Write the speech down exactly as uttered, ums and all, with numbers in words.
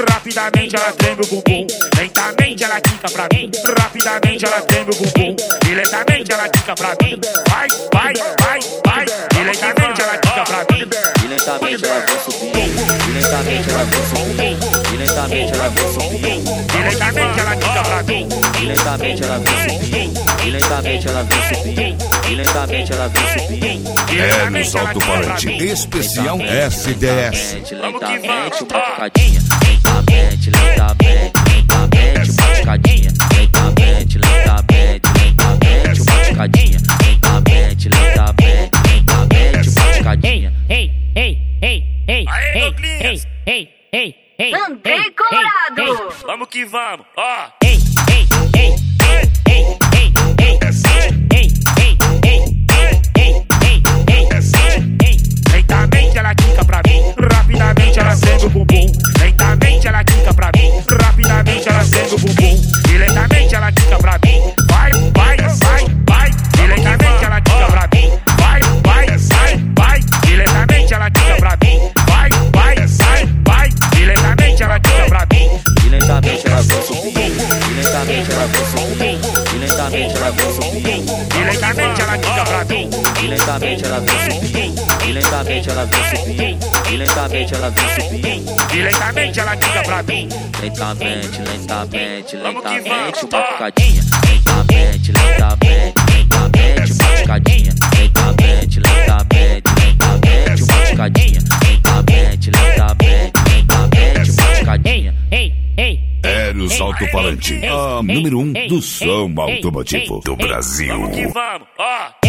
rapidamente ela treme o bumbum. Lentamente ela quica pra mim, rapidamente ela treme o bumbum. E lentamente ela quica pra mim, vai, vai, vai, vai. E lentamente ela quica pra mim. E lentamente ela vem subindo. E lentamente ela vem subindo. E lentamente ela vem subindo. E lentamente ela quica pra mim. E lentamente ela vem subindo. E lentamente ela vem subindo. E lentamente ela vem subindo. É no Salto-Falante Especial S D S. Lentamente, uma picadinha. Lentamente, lentamente, lentamente, uma picadinha. Lentamente, lentamente, lentamente, uma picadinha. Lentamente, lentamente, lentamente, uma picadinha. Ei, ei, ei, ei, ei, ei, ei, ei, ei, Andrei Colorado. Vamos que vamos, ó. Ei, ei, ei, ei, ei, ei, ei, ei, ei, ei, ei, ei, ei. Lentamente ela quica pra mim, rapidamente ela sente o bumbum. Lentamente ela quica pra mim, rapidamente ela sente o bumbum. E lentamente ela quica pra mim, vai, vai, vai, vai. E lentamente ela quica pra mim, vai, vai, vai, vai. E lentamente ela quica pra mim, vai, vai, vai, vai. E lentamente ela quica pra mim. E lentamente ela vem subindo. E lentamente ela vem subindo. E lentamente ela vem subindo. E lentamente ela quica pra mim. E lentamente ela vem subindo. E lentamente ela vem subindo. E lentamente ela vem subindo. E lentamente ela quica pra mim. Lentamente, lentamente, lentamente, uma picadinha. Lentamente, lentamente, lentamente, uma picadinha. Lentamente, lentamente, lentamente, uma picadinha. Lentamente, lentamente, lentamente, uma picadinha. Ei, ei, É no Salto-Falante, a número um do som automotivo do Brasil. Vamos que vamos, ó.